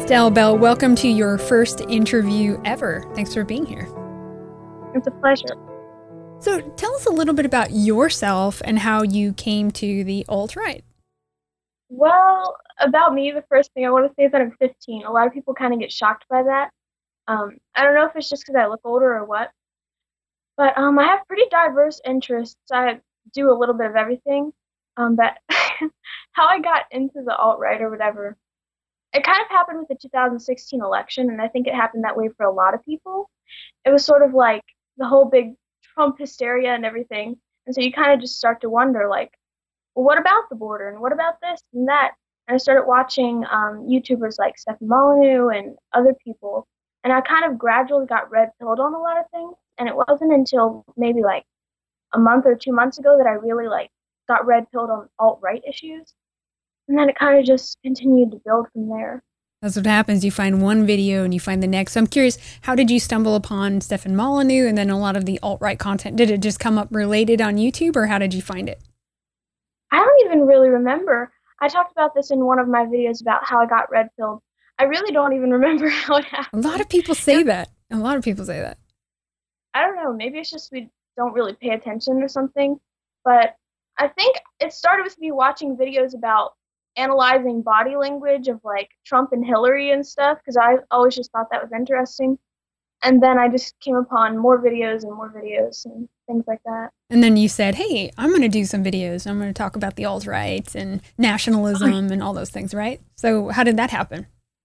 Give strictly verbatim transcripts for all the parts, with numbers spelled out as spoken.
Estelle Bell, welcome to your first interview ever. Thanks for being here. It's a pleasure. So tell us a little bit about yourself and how you came to the alt-right. Well, about me, the first thing I want to say is that I'm fifteen. A lot of people kind of get shocked by that. Um, I don't know if it's just because I look older or what, but um, I have pretty diverse interests. I do a little bit of everything. Um, but how I got into the alt-right or whatever, it kind of happened with the two thousand sixteen election, and I think it happened that way for a lot of people. It was sort of like the whole big Trump hysteria and everything, and so you kind of just start to wonder, like, well, what about the border, and what about this and that? And I started watching um, YouTubers like Stefan Molyneux and other people, and I kind of gradually got red-pilled on a lot of things, and it wasn't until maybe like a month or two months ago that I really like got red-pilled on alt-right issues. And then it kind of just continued to build from there. That's what happens. You find one video and you find the next. So I'm curious, how did you stumble upon Stefan Molyneux and then a lot of the alt-right content? Did it just come up related on YouTube, or how did you find it? I don't even really remember. I talked about this in one of my videos about how I got red-pilled. I really don't even remember how it happened. A lot of people say that. A lot of people say that. I don't know. Maybe it's just we don't really pay attention or something. But I think it started with me watching videos about analyzing body language of like Trump and Hillary and stuff, because I always just thought that was interesting. And then I just came upon more videos and more videos and things like that. And then you said, hey, I'm going to do some videos. I'm going to talk about the alt-right and nationalism and all those things, right? So how did that happen?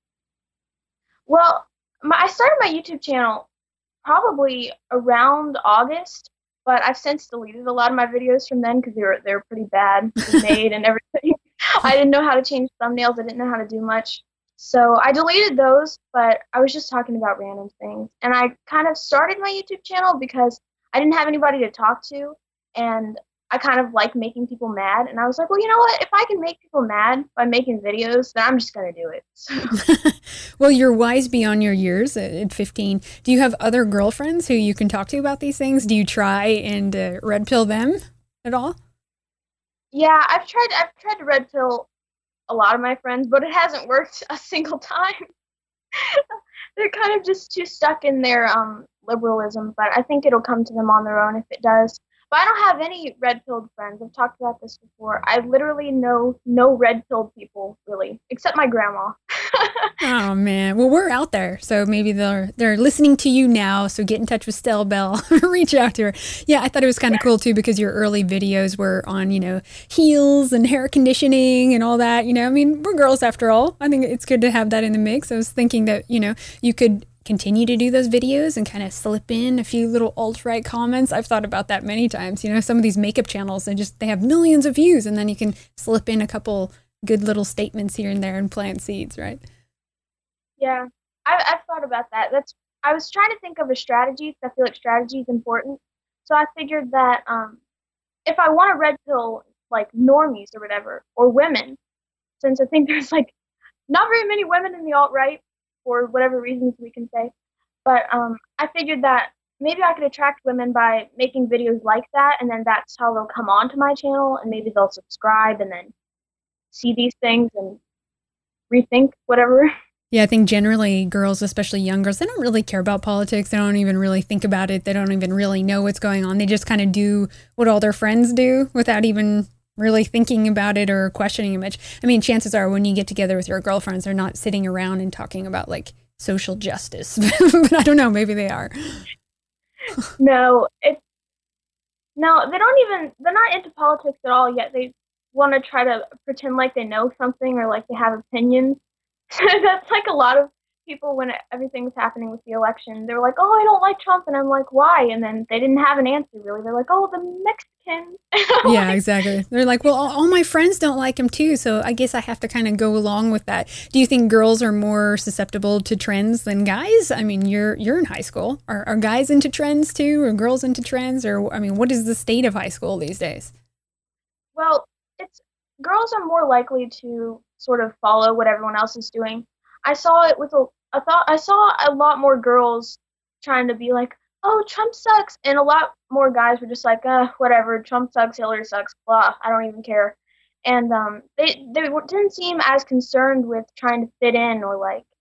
Well, my, I started my YouTube channel probably around August, but I've since deleted a lot of my videos from then because they were, they were pretty bad made and everything. I didn't know how to change thumbnails. I didn't know how to do much. So I deleted those, but I was just talking about random things. And I kind of started my YouTube channel because I didn't have anybody to talk to, and I kind of like making people mad. And I was like, well, you know what? If I can make people mad by making videos, then I'm just going to do it. So. Well, you're wise beyond your years at fifteen. Do you have other girlfriends who you can talk to about these things? Do you try and uh, red pill them at all? Yeah, I've tried I've tried to red pill a lot of my friends, but it hasn't worked a single time. They're kind of just too stuck in their um, liberalism, but I think it'll come to them on their own if it does. But I don't have any red-pilled friends. I've talked about this before. I literally know no red-pilled people, really, except my grandma. Oh, man. Well, we're out there, so maybe they're they're listening to you now, so get in touch with Estelle Bell. Reach out to her. Yeah, I thought it was kind of cool, too, because your early videos were on, you know, heels and hair conditioning and all that. You know, I mean, we're girls after all. I think it's good to have that in the mix. I was thinking that, you know, you could continue to do those videos and kind of slip in a few little alt-right comments. I've thought about that many times. You know, some of these makeup channels, they just, they have millions of views, and then you can slip in a couple good little statements here and there and plant seeds, right? Yeah, I, I've thought about that. That's I was trying to think of a strategy because I feel like strategy is important. So I figured that um, if I want to red pill like normies or whatever, or women, since I think there's like not very many women in the alt-right for whatever reasons we can say, but um, I figured that maybe I could attract women by making videos like that, and then that's how they'll come onto my channel, and maybe they'll subscribe and then see these things and rethink whatever. Yeah, I think generally girls, especially young girls, they don't really care about politics. They don't even really think about it. They don't even really know what's going on. They just kind of do what all their friends do without even really thinking about it or questioning it much. I mean, chances are when you get together with your girlfriends, they're not sitting around and talking about like social justice. But I don't know, maybe they are. No, it's no, they don't even, they're not into politics at all yet. They want to try to pretend like they know something or like they have opinions. That's like a lot of people when everything was happening with the election. They were like, oh, I don't like Trump. And I'm like, why? And then they didn't have an answer, really. They're like, oh, the Mexicans. Yeah, exactly. They're like, well, all, all my friends don't like him, too. So I guess I have to kind of go along with that. Do you think girls are more susceptible to trends than guys? I mean, you're you're in high school. Are, are guys into trends, too? Or girls into trends? Or, I mean, what is the state of high school these days? Well, it's girls are more likely to sort of follow what everyone else is doing. I saw it with a, I thought I saw a lot more girls trying to be like, oh, Trump sucks, and a lot more guys were just like, uh, whatever, Trump sucks, Hillary sucks, blah, I don't even care. And um, they they didn't seem as concerned with trying to fit in or like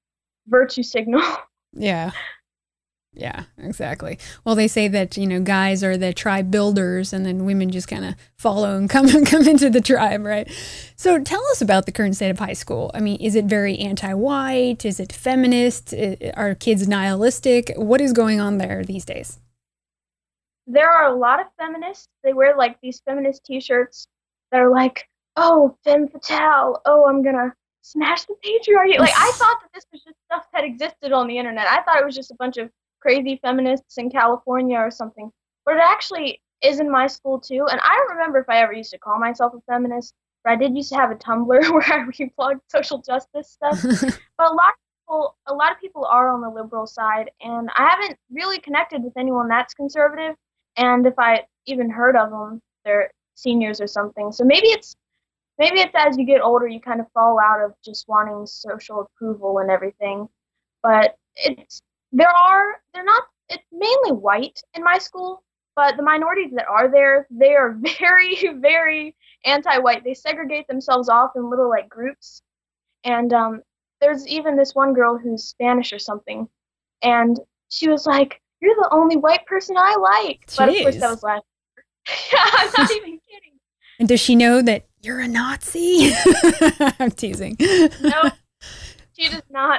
virtue signal. Yeah. Yeah, exactly. Well, they say that, you know, guys are the tribe builders and then women just kind of follow and come come into the tribe, right? So tell us about the current state of high school. I mean, is it very anti-white? Is it feminist? Are kids nihilistic? What is going on there these days? There are a lot of feminists. They wear like these feminist t-shirts that are like, "Oh, femme fatale. Oh, I'm gonna smash the patriarchy." Like I thought that this was just stuff that existed on the internet. I thought it was just a bunch of crazy feminists in California or something. But it actually is in my school too. And I don't remember if I ever used to call myself a feminist, but I did used to have a Tumblr where I reblogged social justice stuff. But a lot of people, a lot of people are on the liberal side, and I haven't really connected with anyone that's conservative. And if I even heard of them, they're seniors or something. So maybe it's maybe it's as you get older, you kind of fall out of just wanting social approval and everything. But it's there are they're not it's mainly white in my school, but the minorities that are there, they are very, very anti-white. They segregate themselves off in little like groups. And um, there's even this one girl who's Spanish or something, and she was like, "You're the only white person I like." But of course, that Jeez. was last year. Yeah, I'm not even kidding. And does she know that you're a Nazi? I'm teasing. No, she does not.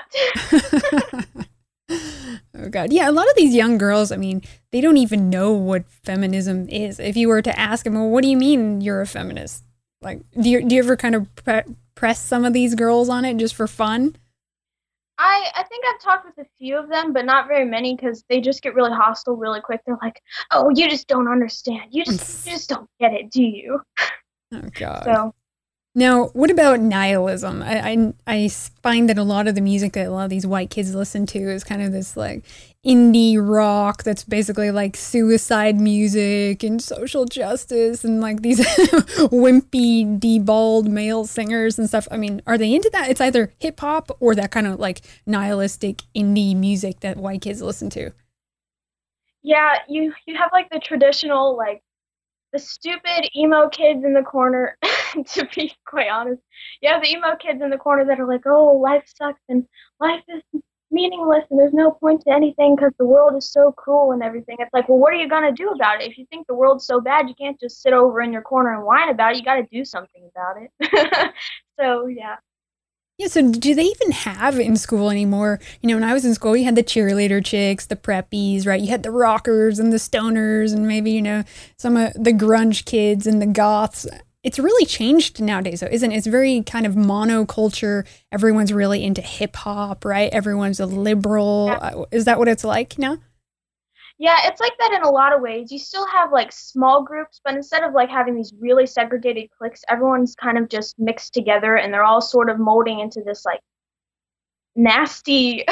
Oh God. Yeah, a lot of these young girls, I mean, they don't even know what feminism is. If you were to ask them, well, what do you mean you're a feminist? Like, do you, do you ever kind of pre- press some of these girls on it just for fun? I I think I've talked with a few of them, but not very many because they just get really hostile really quick. They're like, "Oh, you just don't understand. You just you just don't get it, do you?" Oh God. So Now, what about nihilism? I, I I find that a lot of the music that a lot of these white kids listen to is kind of this like indie rock that's basically like suicide music and social justice and like these wimpy, deballed male singers and stuff. I mean, are they into that? It's either hip hop or that kind of like nihilistic indie music that white kids listen to. yeah, you you have like the traditional like the stupid emo kids in the corner. To be quite honest, you have the emo kids in the corner that are like, "Oh, life sucks and life is meaningless and there's no point to anything because the world is so cruel and everything." It's like, well, what are you gonna do about it? If you think the world's so bad, you can't just sit over in your corner and whine about it. You got to do something about it. So yeah. Yeah, so do they even have in school anymore? You know, when I was in school, you had the cheerleader chicks, the preppies, right? You had the rockers and the stoners, and maybe, you know, some of the grunge kids and the goths. It's really changed nowadays, though, isn't it? It's very kind of monoculture. Everyone's really into hip hop, right? Everyone's a liberal. Uh, Is that what it's like now? Yeah, it's like that in a lot of ways. You still have like small groups, but instead of like having these really segregated cliques, everyone's kind of just mixed together and they're all sort of molding into this like nasty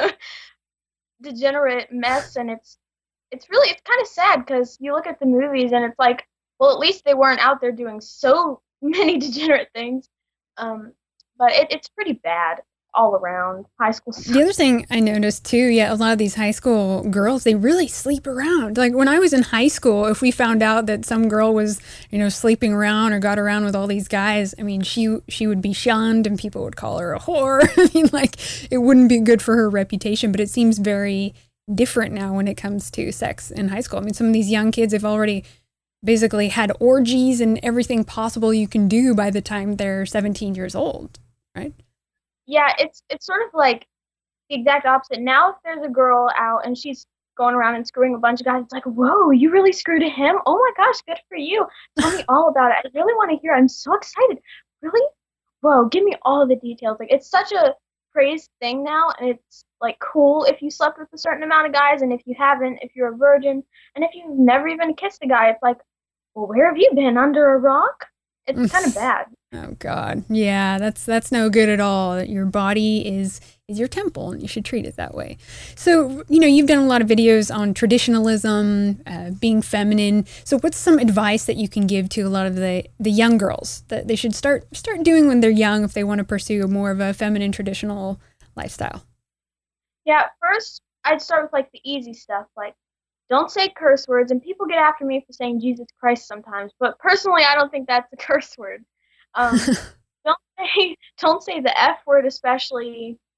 degenerate mess, and it's it's really it's kind of sad because you look at the movies and it's like, well, at least they weren't out there doing so many degenerate things. Um, but it, it's pretty bad all around. High school The other sucks. thing I noticed too, yeah, a lot of these high school girls, they really sleep around. Like when I was in high school, if we found out that some girl was, you know, sleeping around or got around with all these guys, I mean, she she would be shunned and people would call her a whore. I mean, like it wouldn't be good for her reputation, but it seems very different now when it comes to sex in high school. I mean, some of these young kids have already basically had orgies and everything possible you can do by the time they're seventeen years old, right? Yeah, it's it's sort of like the exact opposite. Now, if there's a girl out and she's going around and screwing a bunch of guys, it's like, whoa, you really screwed him? Oh my gosh, good for you. Tell me all about it. I really want to hear. I'm so excited. Really? Whoa, give me all the details. Like, it's such a praised thing now, and it's like cool if you slept with a certain amount of guys, and if you haven't, if you're a virgin, and if you've never even kissed a guy, it's like, well, where have you been? Under a rock? It's kind of bad. Oh God. Yeah, that's that's no good at all. Your body is is your temple and you should treat it that way. So, you know, you've done a lot of videos on traditionalism, uh, being feminine. So what's some advice that you can give to a lot of the the young girls that they should start start doing when they're young if they want to pursue more of a feminine traditional lifestyle? Yeah, first I'd start with like the easy stuff, like don't say curse words, and people get after me for saying Jesus Christ sometimes, but personally I don't think that's a curse word. Um, don't say don't say the F word, especially.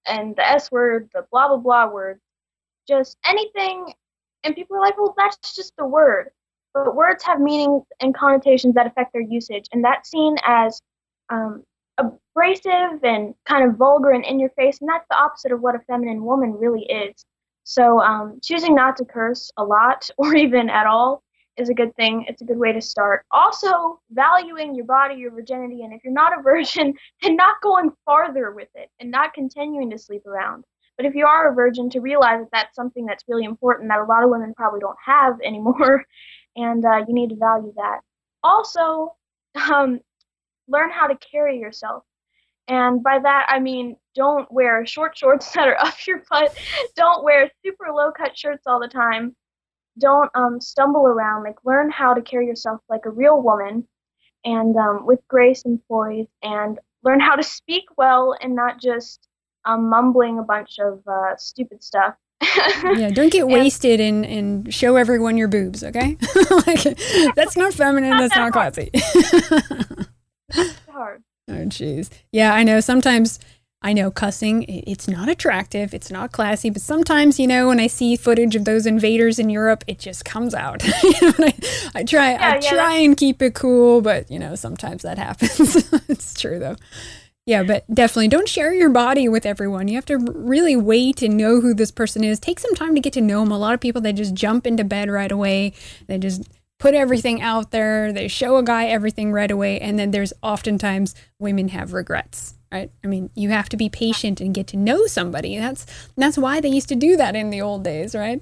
and the S word, the blah blah blah word, just anything. And people are like, well, that's just the word. But words have meanings and connotations that affect their usage, and that's seen as um, abrasive and kind of vulgar and in your face, and that's the opposite of what a feminine woman really is. So um, choosing not to curse a lot or even at all is a good thing. It's a good way to start. Also, valuing your body, your virginity, and if you're not a virgin, then not going farther with it and not continuing to sleep around. But if you are a virgin, to realize that that's something that's really important that a lot of women probably don't have anymore, and uh, you need to value that. Also, um, learn how to carry yourself. And by that, I mean, don't wear short shorts that are up your butt. Don't wear super low-cut shirts all the time. Don't um, stumble around. Like, learn how to carry yourself like a real woman and um, with grace and poise, and learn how to speak well and not just um, mumbling a bunch of uh, stupid stuff. Yeah, don't get and, wasted and, and show everyone your boobs, okay? Like, that's not feminine, not that's that not classy. That's hard. Oh, jeez. Yeah, I know. Sometimes, I know cussing, it's not attractive, it's not classy, but sometimes, you know, when I see footage of those invaders in Europe, it just comes out. You know, I, I try, yeah, I yeah, try and keep it cool, but, you know, sometimes that happens. It's true, though. Yeah, but definitely don't share your body with everyone. You have to really wait and know who this person is. Take some time to get to know them. A lot of people, they just jump into bed right away. They just put everything out there. They show a guy everything right away. And then there's oftentimes women have regrets, right? I mean, you have to be patient and get to know somebody. That's that's why they used to do that in the old days, right?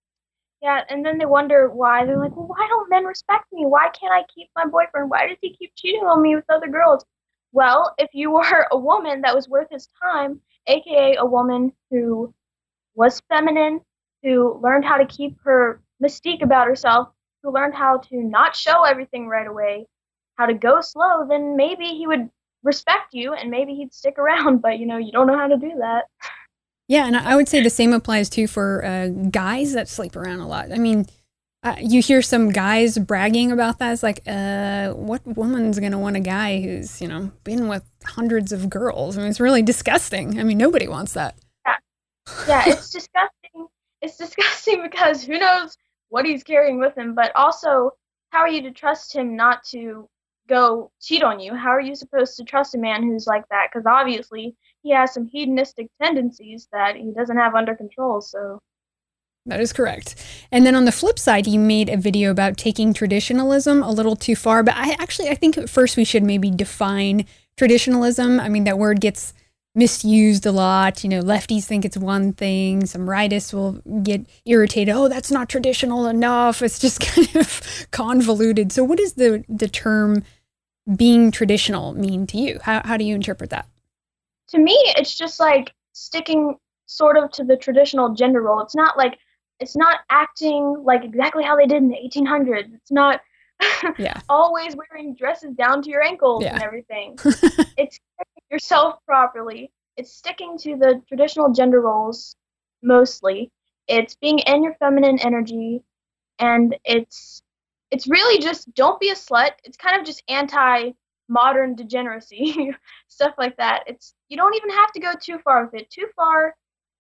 Yeah, and then they wonder why. They're like, well, why don't men respect me? Why can't I keep my boyfriend? Why does he keep cheating on me with other girls? Well, if you were a woman that was worth his time, aka a woman who was feminine, who learned how to keep her mystique about herself, who learned how to not show everything right away, how to go slow, then maybe he would respect you and maybe he'd stick around, but you know, you don't know how to do that. Yeah, and I would say the same applies too for uh, guys that sleep around a lot. I mean, Uh, you hear some guys bragging about that. It's like, uh, what woman's going to want a guy who's, you know, been with hundreds of girls? I mean, it's really disgusting. I mean, nobody wants that. Yeah, yeah, it's disgusting. It's disgusting because who knows what he's carrying with him. But also, how are you to trust him not to go cheat on you? How are you supposed to trust a man who's like that? Because obviously, he has some hedonistic tendencies that he doesn't have under control, so... That is correct. And then on the flip side, you made a video about taking traditionalism a little too far. But I actually, I think at first we should maybe define traditionalism. I mean, that word gets misused a lot. You know, lefties think it's one thing. Some rightists will get irritated. Oh, that's not traditional enough. It's just kind of convoluted. So what does the, the term being traditional mean to you? How, how do you interpret that? To me, it's just like sticking sort of to the traditional gender role. It's not like It's not acting like exactly how they did in the eighteen hundreds. It's not yeah. always wearing dresses down to your ankles yeah. and everything. It's carrying yourself properly. It's sticking to the traditional gender roles mostly. It's being in your feminine energy, and it's it's really just don't be a slut. It's kind of just anti-modern degeneracy, stuff like that. It's you don't even have to go too far with it. Too far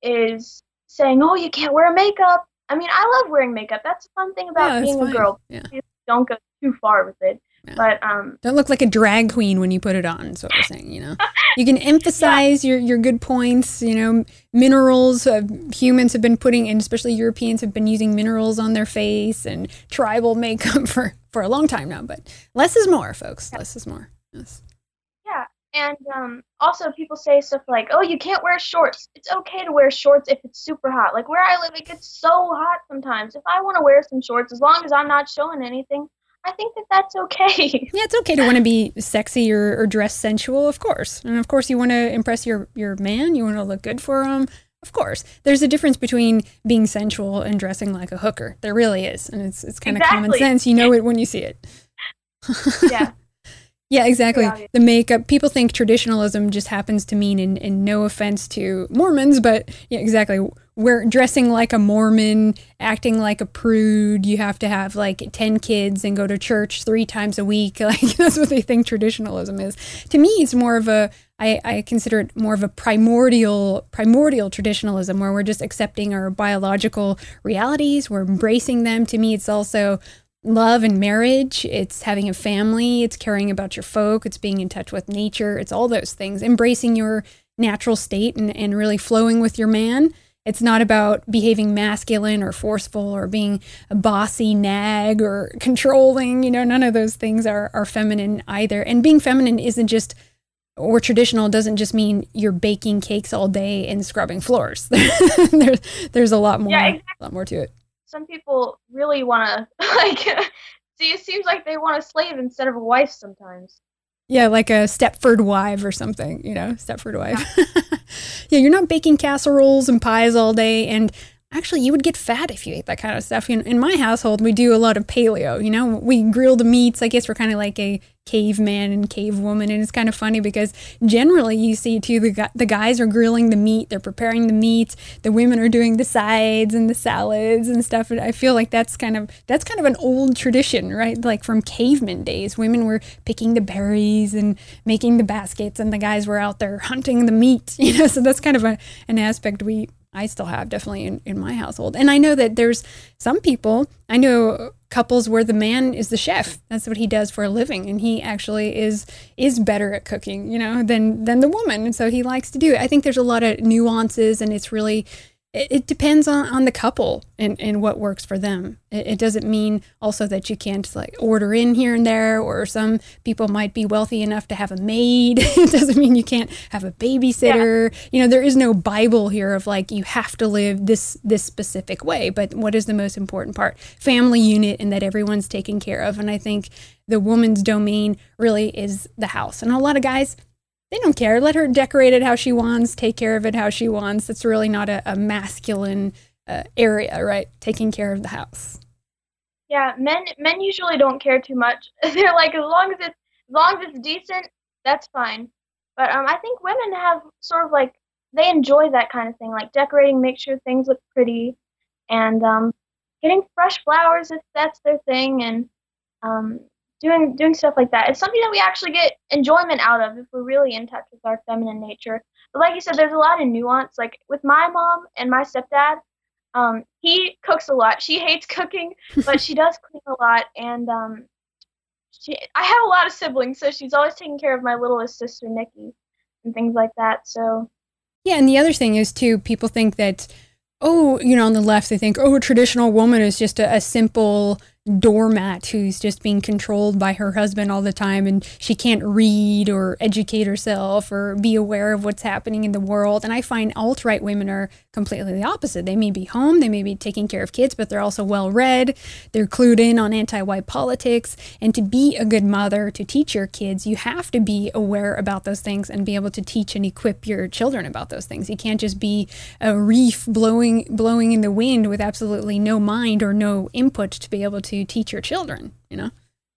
is saying, oh, you can't wear makeup. I mean, I love wearing makeup. That's a fun thing about yeah, being fine. a girl. Yeah. Don't go too far with it. Yeah. But um, don't look like a drag queen when you put it on. Is what we're saying. You know, you can emphasize yeah. your your good points. You know, minerals. Uh, humans have been putting, and especially Europeans have been using minerals on their face and tribal makeup for for a long time now. But less is more, folks. Yeah. Less is more. Yes. Yeah. And um, also people say stuff like, oh, you can't wear shorts. It's okay to wear shorts if it's super hot. Like where I live, it gets so hot sometimes. If I want to wear some shorts, as long as I'm not showing anything, I think that that's okay. Yeah, it's okay to want to be sexy or, or dress sensual, of course. And of course, you want to impress your, your man. You want to look good for him. Of course. There's a difference between being sensual and dressing like a hooker. There really is. And it's, it's kind of exactly. common sense. You know it when you see it. Yeah. Yeah, exactly. Pretty obvious. The makeup. People think traditionalism just happens to mean, and, and no offense to Mormons, but yeah, exactly. We're dressing like a Mormon, acting like a prude. You have to have like ten kids and go to church three times a week. Like that's what they think traditionalism is. To me, it's more of a, I, I consider it more of a primordial, primordial traditionalism where we're just accepting our biological realities. We're embracing them. To me, it's also love and marriage. It's having a family. It's caring about your folk. It's being in touch with nature. It's all those things. Embracing your natural state and, and really flowing with your man. It's not about behaving masculine or forceful or being a bossy nag or controlling. You know, none of those things are, are feminine either. And being feminine isn't just, or traditional doesn't just mean you're baking cakes all day and scrubbing floors. there's, there's a lot more, yeah, exactly. a lot more to it. Some people really want to, like, see, it seems like they want a slave instead of a wife sometimes. Yeah, like a Stepford wife or something, you know, Stepford wife. Yeah. Yeah, you're not baking casseroles and pies all day. And actually, you would get fat if you ate that kind of stuff. In, in my household, we do a lot of paleo. You know, we grill the meats. I guess we're kind of like a caveman and cavewoman. And it's kind of funny because generally you see, too, the, the guys are grilling the meat. They're preparing the meat. The women are doing the sides and the salads and stuff. And I feel like that's kind of that's kind of an old tradition, right? Like from caveman days. Women were picking the berries and making the baskets, and the guys were out there hunting the meat. You know, so that's kind of a, an aspect we I still have definitely in, in my household. And I know that there's some people, I know couples where the man is the chef. That's what he does for a living. And he actually is is better at cooking, you know, than than the woman. And so he likes to do it. I think there's a lot of nuances, and it's really, it, it depends on, on the couple and, and what works for them. It, it doesn't mean also that you can't like order in here and there, or some people might be wealthy enough to have a maid. It doesn't mean you can't have a babysitter. Yeah. You know, there is no Bible here of like, you have to live this, this specific way. But what is the most important part? Family unit, and that everyone's taken care of. And I think the woman's domain really is the house. And a lot of guys, they don't care. Let her decorate it how she wants, take care of it how she wants. It's really not a, a masculine uh, area, right? Taking care of the house. Yeah, men men usually don't care too much. They're like, as long as it's as long as it's decent, that's fine. But um, I think women have sort of like, they enjoy that kind of thing, like decorating, make sure things look pretty, and um, getting fresh flowers if that's their thing, and um, doing doing stuff like that. It's something that we actually get enjoyment out of if we're really in touch with our feminine nature. But like you said, there's a lot of nuance. Like with my mom and my stepdad, um, he cooks a lot. She hates cooking, but she does clean a lot. And um, she, I have a lot of siblings, so she's always taking care of my littlest sister, Nikki, and things like that. So yeah, and the other thing is, too, people think that, oh, you know, on the left, they think, oh, a traditional woman is just a, a simple doormat who's just being controlled by her husband all the time, and she can't read or educate herself or be aware of what's happening in the world. And I find alt-right women are completely the opposite. They may be home, they may be taking care of kids, but they're also well-read, they're clued in on anti-white politics. And to be a good mother, to teach your kids, you have to be aware about those things and be able to teach and equip your children about those things. You can't just be a reef blowing blowing in the wind with absolutely no mind or no input to be able to to teach your children, you know?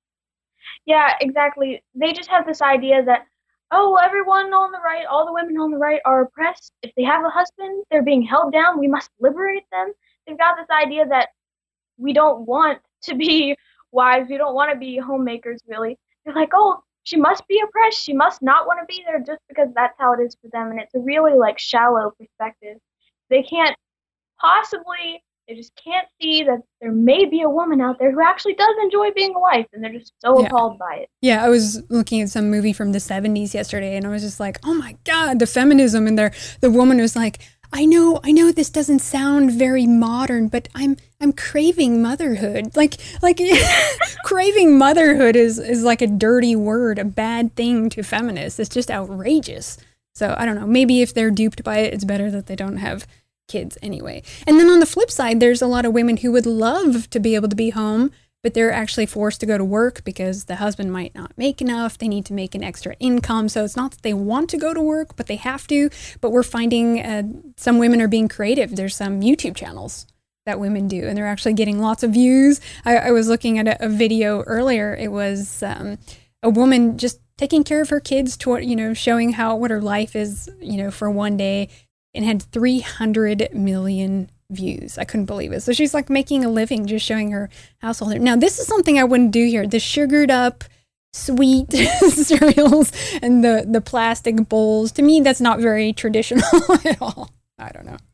Yeah, exactly. They just have this idea that, oh, everyone on the right, all the women on the right are oppressed. If they have a husband, they're being held down. We must liberate them. They've got this idea that we don't want to be wives. We don't want to be homemakers, really. They're like, oh, she must be oppressed. She must not want to be there just because that's how it is for them. And it's a really, like, shallow perspective. They can't possibly... They just can't see that there may be a woman out there who actually does enjoy being a wife, and they're just so yeah. appalled by it. Yeah, I was looking at some movie from the seventies yesterday, and I was just like, oh my God, the feminism in there. The woman was like, I know, I know this doesn't sound very modern, but I'm I'm craving motherhood. Like, like craving motherhood is, is like a dirty word, a bad thing to feminists. It's just outrageous. So I don't know, maybe if they're duped by it, it's better that they don't have kids anyway. And then on the flip side, there's a lot of women who would love to be able to be home, but they're actually forced to go to work because the husband might not make enough. They need to make an extra income. So it's not that they want to go to work, but they have to. But we're finding uh, some women are being creative. There's some YouTube channels that women do, and they're actually getting lots of views. I, I was looking at a, a video earlier. It was um, a woman just taking care of her kids, to, you know, showing how what her life is, you know, for one day, and had three hundred million views. I couldn't believe it. So she's like making a living just showing her household. Now, this is something I wouldn't do here. The sugared up sweet cereals and the, the plastic bowls. To me, that's not very traditional at all. I don't know.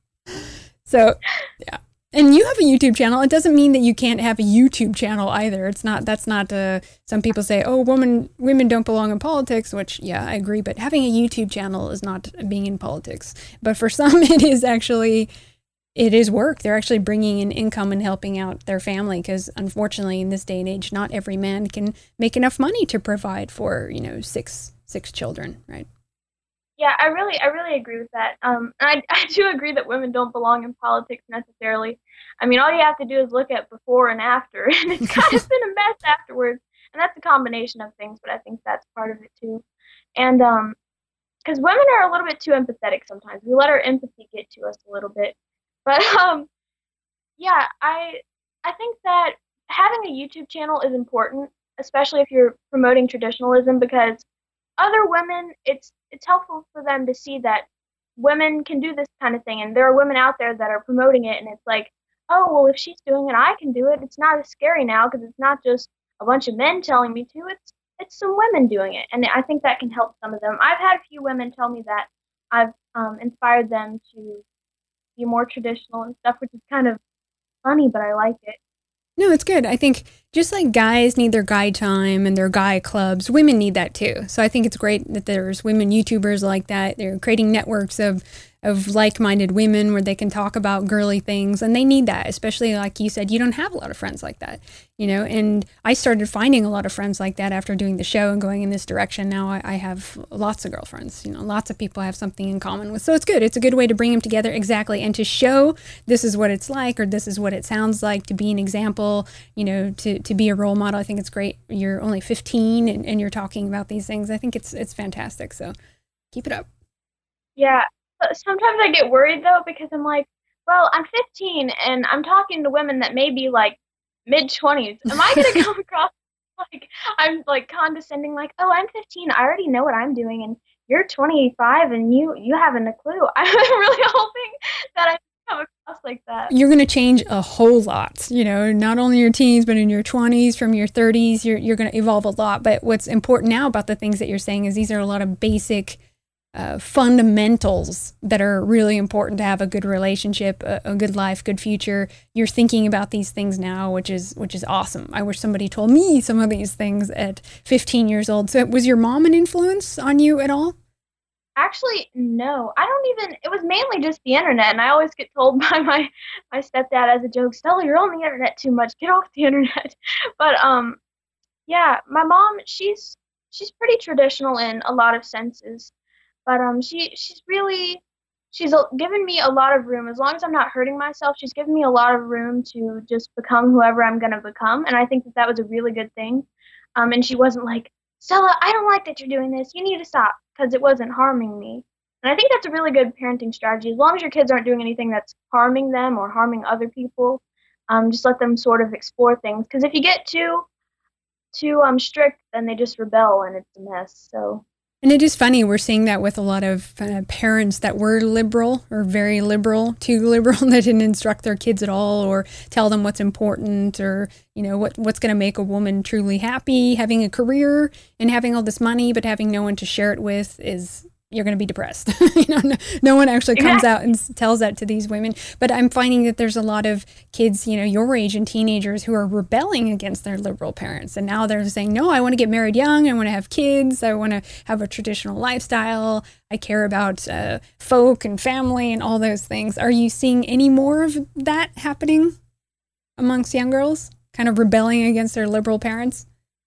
So, yeah. And you have a YouTube channel. It doesn't mean that you can't have a YouTube channel either. It's not, that's not, uh, some people say, oh, women, women don't belong in politics, which, yeah, I agree. But having a YouTube channel is not being in politics. But for some, it is actually, it is work. They're actually bringing in income and helping out their family because, unfortunately, in this day and age, not every man can make enough money to provide for, you know, six, six children, right? Yeah, I really, I really agree with that. Um, I, I do agree that women don't belong in politics necessarily. I mean, all you have to do is look at before and after, and it's kind of been a mess afterwards. And that's a combination of things, but I think that's part of it too. And um, because women are a little bit too empathetic sometimes. We let our empathy get to us a little bit. But um, yeah, I I think that having a YouTube channel is important, especially if you're promoting traditionalism, because other women, it's it's helpful for them to see that women can do this kind of thing, and there are women out there that are promoting it, and it's like, oh, well, if she's doing it, I can do it. It's not as scary now because it's not just a bunch of men telling me to. It's it's some women doing it, and I think that can help some of them. I've had a few women tell me that I've um, inspired them to be more traditional and stuff, which is kind of funny, but I like it. No, it's good. I think just like guys need their guy time and their guy clubs, women need that too. So I think it's great that there's women YouTubers like that. They're creating networks of of like-minded women where they can talk about girly things, and they need that, especially like you said, you don't have a lot of friends like that, you know, and I started finding a lot of friends like that after doing the show and going in this direction. Now I, I have lots of girlfriends, you know, lots of people I have something in common with. So it's good. It's a good way to bring them together. Exactly. And to show this is what it's like, or this is what it sounds like, to be an example, you know, to, to be a role model. I think it's great. You're only fifteen and, and you're talking about these things. I think it's, it's fantastic. So keep it up. Yeah. Sometimes I get worried though because I'm like, well, I'm fifteen and I'm talking to women that may be like mid twenties. Am I gonna come across like I'm like condescending, like, oh, I'm fifteen, I already know what I'm doing, and you're twenty-five and you you haven't a clue. I'm really hoping that I come across like that. You're going to change a whole lot, you know, not only your teens, but in your twenties, from your thirties, you're you're going to evolve a lot. But what's important now about the things that you're saying is these are a lot of basic Uh, fundamentals that are really important to have a good relationship, a, a good life, good future. You're thinking about these things now, which is which is awesome. I wish somebody told me some of these things at fifteen years old. So was your mom an influence on you at all? Actually, no. I don't even, it was mainly just the internet, and I always get told by my, my stepdad as a joke, Stella, you're on the internet too much, get off the internet. But um, yeah, my mom, she's she's pretty traditional in a lot of senses. But um, she she's really she's a- given me a lot of room. As long as I'm not hurting myself, she's given me a lot of room to just become whoever I'm gonna become, and I think that that was a really good thing. Um, and she wasn't like, Stella, I don't like that you're doing this. You need to stop, because it wasn't harming me. And I think that's a really good parenting strategy. As long as your kids aren't doing anything that's harming them or harming other people, um, just let them sort of explore things. Because if you get too too um strict, then they just rebel, and it's a mess. So. And it is funny, we're seeing that with a lot of uh, parents that were liberal or very liberal, too liberal, that didn't instruct their kids at all or tell them what's important or, you know, what what's going to make a woman truly happy. Having a career and having all this money, but having no one to share it with is, you're going to be depressed. you know, no, no one actually comes out and s- tells that to these women. But I'm finding that there's a lot of kids, you know, your age and teenagers who are rebelling against their liberal parents. And now they're saying, no, I want to get married young. I want to have kids. I want to have a traditional lifestyle. I care about uh, folk and family and all those things. Are you seeing any more of that happening amongst young girls, kind of rebelling against their liberal parents?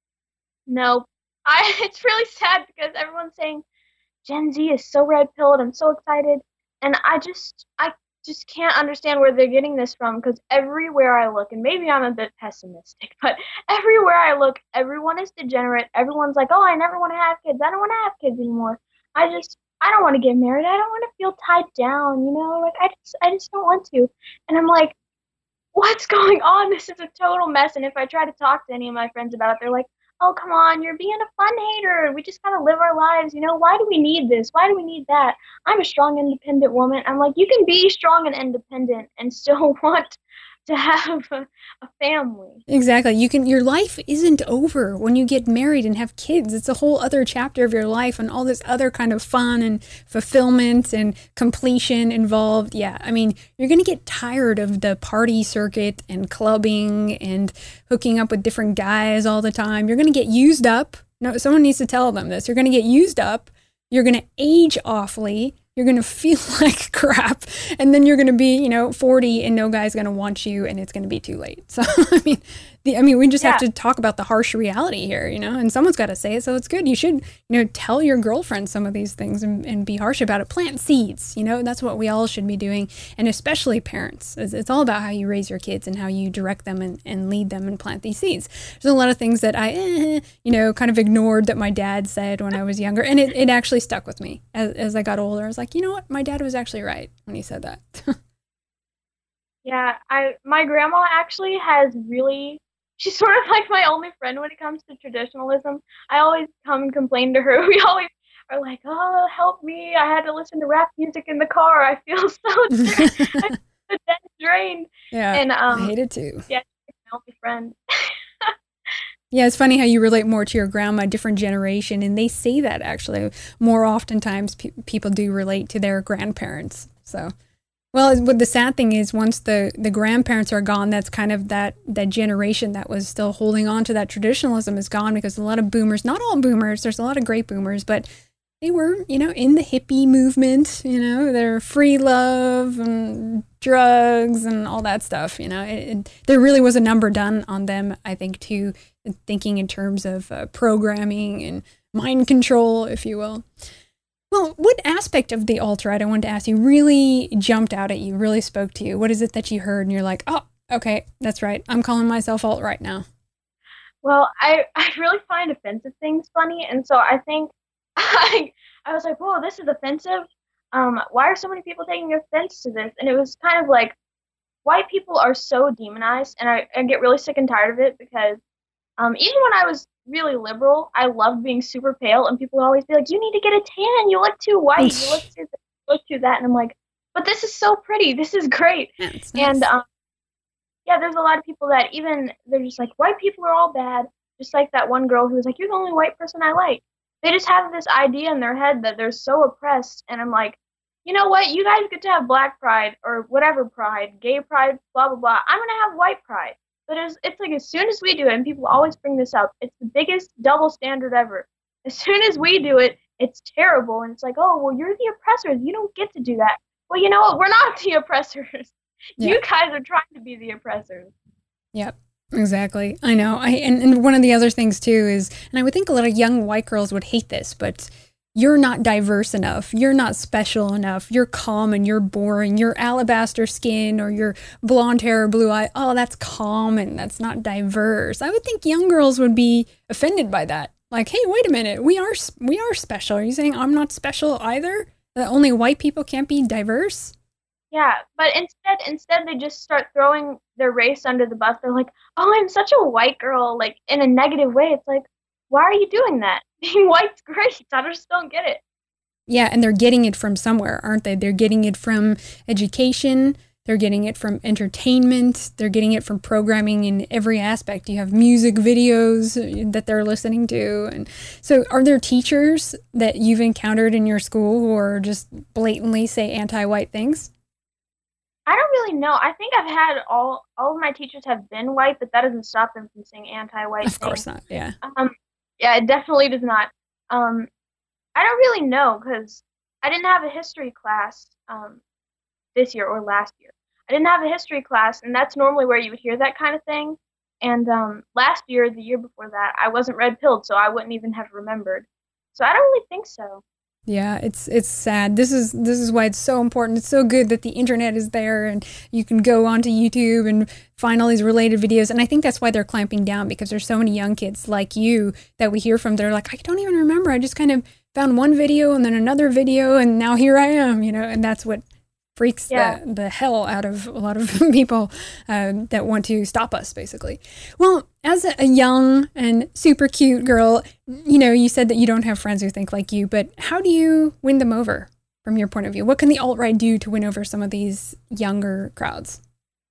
No, I. It's really sad because everyone's saying Gen Z is so red-pilled. I'm so excited, and I just, I just can't understand where they're getting this from. Because everywhere I look, and maybe I'm a bit pessimistic, but everywhere I look, everyone is degenerate. Everyone's like, oh, I never want to have kids. I don't want to have kids anymore. I just, I don't want to get married. I don't want to feel tied down. You know, like I just, I just don't want to. And I'm like, what's going on? This is a total mess. And if I try to talk to any of my friends about it, they're like, oh, come on, you're being a fun hater. We just gotta live our lives. You know, why do we need this? Why do we need that? I'm a strong, independent woman. I'm like, you can be strong and independent and still want to have a, a family. Exactly. You can your life isn't over when you get married and have kids. It's a whole other chapter of your life and all this other kind of fun and fulfillment and completion involved. Yeah. I mean, you're going to get tired of the party circuit and clubbing and hooking up with different guys all the time. You're going to get used up. No, someone needs to tell them this. You're going to get used up. You're going to age awfully. You're going to feel like crap. And then you're going to be, you know, forty and no guy's going to want you and it's going to be too late. So, I mean, the, I mean, we just yeah. have to talk about the harsh reality here, you know, and someone's got to say it. So it's good. You should, you know, tell your girlfriend some of these things and, and be harsh about it. Plant seeds, you know, that's what we all should be doing. And especially parents. It's, it's all about how you raise your kids and how you direct them and, and lead them and plant these seeds. There's a lot of things that I, eh, you know, kind of ignored that my dad said when I was younger. And it, it actually stuck with me as, as I got older. I was like, you know what? My dad was actually right when he said that. Yeah, I my grandma actually has really, she's sort of like my only friend when it comes to traditionalism. I always come and complain to her. We always are like, oh, help me. I had to listen to rap music in the car. I feel so, I'm so dead drained. Yeah, and, um, I hate it too. Yeah, she's my only friend. Yeah, it's funny how you relate more to your grandma, different generation, and they say that actually more oftentimes pe- people do relate to their grandparents. So, well, what the sad thing is, once the, the grandparents are gone, that's kind of that, that generation that was still holding on to that traditionalism is gone because a lot of boomers, not all boomers, there's a lot of great boomers, but they were, you know, in the hippie movement, you know, they're free love and drugs and all that stuff, you know. It, it, there really was a number done on them, I think, too, thinking in terms of uh, programming and mind control, if you will. Well, what aspect of the alt-right, I wanted to ask you, really jumped out at you, really spoke to you? What is it that you heard and you're like, oh, okay, that's right, I'm calling myself alt-right now? Well, I, I really find offensive things funny, and so I think I, I was like, whoa, this is offensive. Um, why are so many people taking offense to this? And it was kind of like, white people are so demonized, and I, I get really sick and tired of it because um, even when I was really liberal, I loved being super pale, and people would always be like, you need to get a tan, you look too white, you look too this, you look too that, and I'm like, but this is so pretty, this is great. Nice. And um, yeah, there's a lot of people that even, they're just like, white people are all bad, just like that one girl who was like, you're the only white person I like. They just have this idea in their head that they're so oppressed, and I'm like, you know what, you guys get to have black pride, or whatever pride, gay pride, blah, blah, blah. I'm going to have white pride. But it's, it's like as soon as we do it, and people always bring this up, it's the biggest double standard ever. As soon as we do it, it's terrible, and it's like, oh, well, you're the oppressors. You don't get to do that. Well, you know what, we're not the oppressors. Yeah. You guys are trying to be the oppressors. Yep. Exactly. I know. I and, and one of the other things too is, and I would think a lot of young white girls would hate this, but you're not diverse enough. You're not special enough. You're common. You're boring. You're alabaster skin or your blonde hair or blue eye. Oh, that's common. That's not diverse. I would think young girls would be offended by that. Like, hey, wait a minute. We are we are special. Are you saying I'm not special either? That only white people can't be diverse? Yeah, but instead, instead they just start throwing their race under the bus. They're like, oh, I'm such a white girl, like, in a negative way. It's like, why are you doing that? Being white's great. I just don't get it. Yeah, and they're getting it from somewhere, aren't they? They're getting it from education. They're getting it from entertainment. They're getting it from programming in every aspect. You have music videos that they're listening to. And so are there teachers that you've encountered in your school who are just blatantly say anti-white things? I don't really know. I think I've had all all of my teachers have been white, but that doesn't stop them from saying anti-white things. Of course not, yeah. Um, yeah, it definitely does not. Um, I don't really know because I didn't have a history class um, this year or last year. I didn't have a history class, and that's normally where you would hear that kind of thing. And um, last year, the year before that, I wasn't red-pilled, so I wouldn't even have remembered. So I don't really think so. Yeah, it's it's sad. This is this is why it's so important. It's so good that the internet is there and you can go onto YouTube and find all these related videos. And I think that's why they're clamping down, because there's so many young kids like you that we hear from. They're like, I don't even remember. I just kind of found one video and then another video and now here I am, you know, and that's what freaks Yeah. the, the hell out of a lot of people uh, that want to stop us, basically. Well, as a, a young and super cute girl, you know, you said that you don't have friends who think like you, but how do you win them over from your point of view? What can the alt-right do to win over some of these younger crowds?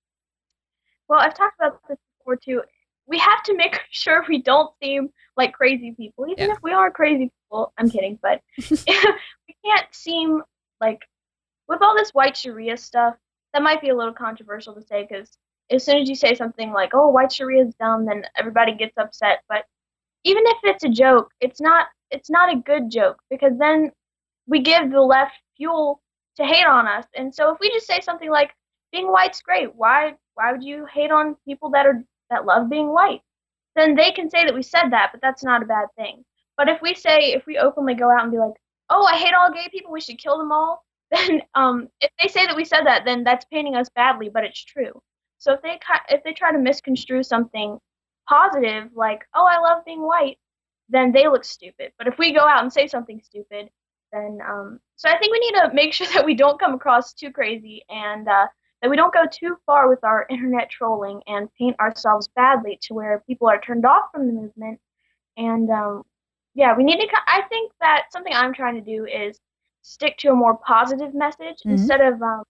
Well, I've talked about this before too. We have to make sure we don't seem like crazy people, even Yeah. if we are crazy people. I'm kidding, but we can't seem like, with all this white Sharia stuff, that might be a little controversial to say because as soon as you say something like, "Oh, white Sharia is dumb," then everybody gets upset. But even if it's a joke, it's not it's not a good joke because then we give the left fuel to hate on us. And so if we just say something like being white's great, why why would you hate on people that are that love being white? Then they can say that we said that, but that's not a bad thing. But if we say if we openly go out and be like, "Oh, I hate all gay people, we should kill them all," then um if they say that we said that, then that's painting us badly, but it's true. So if they if they try to misconstrue something positive like, "Oh, I love being white," then they look stupid. But if we go out and say something stupid, then um, so I think we need to make sure that we don't come across too crazy and uh, that we don't go too far with our internet trolling and paint ourselves badly to where people are turned off from the movement. And um, yeah, we need to. I think that something I'm trying to do is stick to a more positive message Mm-hmm. instead of um,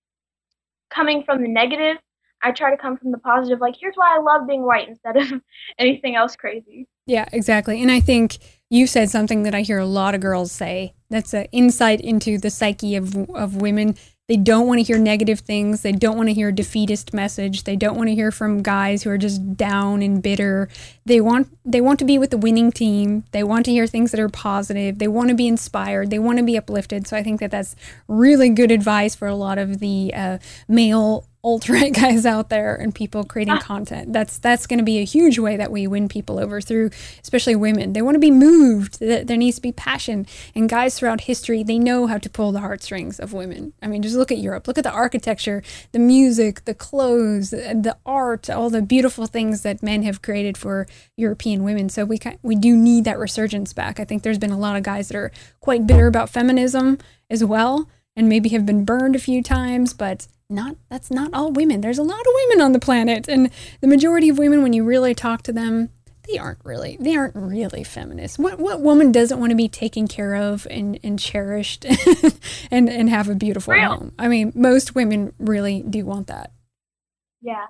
coming from the negative. I try to come from the positive, like here's why I love being white instead of anything else crazy. Yeah, exactly. And I think you said something that I hear a lot of girls say. That's an insight into the psyche of of women. They don't want to hear negative things. They don't want to hear a defeatist message. They don't want to hear from guys who are just down and bitter. They want they want to be with the winning team. They want to hear things that are positive. They want to be inspired. They want to be uplifted. So I think that that's really good advice for a lot of the uh, male alt-right guys out there and people creating content. That's that's going to be a huge way that we win people over through, especially women. They want to be moved. There needs to be passion. And guys throughout history, they know how to pull the heartstrings of women. I mean, just look at Europe. Look at the architecture, the music, the clothes, the art, all the beautiful things that men have created for European women. So we we do need that resurgence back. I think there's been a lot of guys that are quite bitter about feminism as well, and maybe have been burned a few times, but not that's not all women. There's a lot of women on the planet, and the majority of women, when you really talk to them, they aren't really they aren't really feminists. What what woman doesn't want to be taken care of and, and cherished and and have a beautiful Real. home? I mean, most women really do want that. Yeah.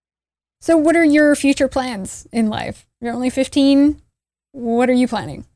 So what are your future plans in life? You're only fifteen. What are you planning?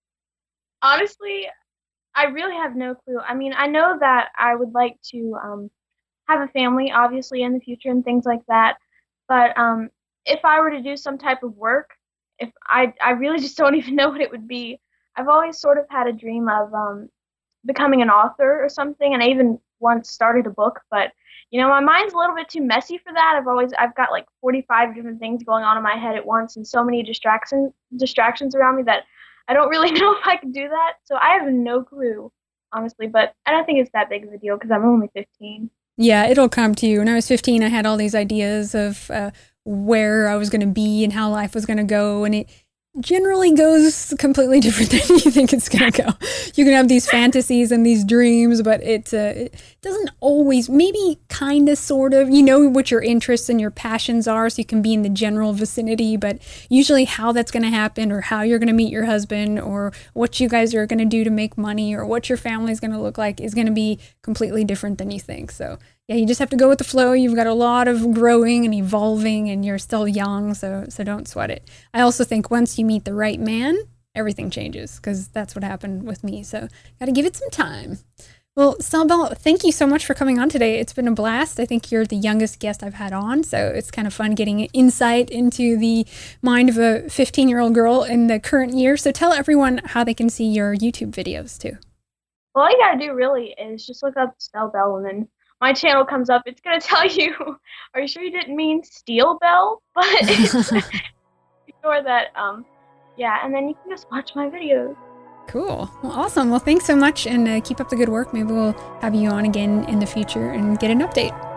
Honestly, I really have no clue. I mean, I know that I would like to um, have a family, obviously, in the future and things like that. But um, if I were to do some type of work, if I, I really just don't even know what it would be. I've always sort of had a dream of um, becoming an author or something, and I even once started a book. But you know, my mind's a little bit too messy for that. I've always I've got like forty-five different things going on in my head at once, and so many distractions distractions around me that I don't really know if I can do that. So I have no clue, honestly. But I don't think it's that big of a deal because I'm only fifteen. Yeah, it'll come to you. When I was fifteen, I had all these ideas of uh, where I was going to be and how life was going to go, and it generally goes completely different than you think it's going to go. You can have these fantasies and these dreams, but it, uh, it doesn't always, maybe kind of, sort of, you know what your interests and your passions are, so you can be in the general vicinity, but usually how that's going to happen or how you're going to meet your husband or what you guys are going to do to make money or what your family is going to look like is going to be completely different than you think. So yeah, you just have to go with the flow. You've got a lot of growing and evolving, and you're still young, so so don't sweat it. I also think once you meet the right man, everything changes, because that's what happened with me. So got to give it some time. Well, Stelbel, thank you so much for coming on today. It's been a blast. I think you're the youngest guest I've had on, so it's kind of fun getting insight into the mind of a fifteen-year-old girl in the current year. So tell everyone how they can see your YouTube videos, too. Well, all you gotta do really is just look up Stelbel, and then my channel comes up. It's gonna tell you, are you sure you didn't mean Steel Bell? But it's sure that, um, yeah, and then you can just watch my videos. Cool. Well, awesome. Well, thanks so much, and uh, keep up the good work. Maybe we'll have you on again in the future and get an update.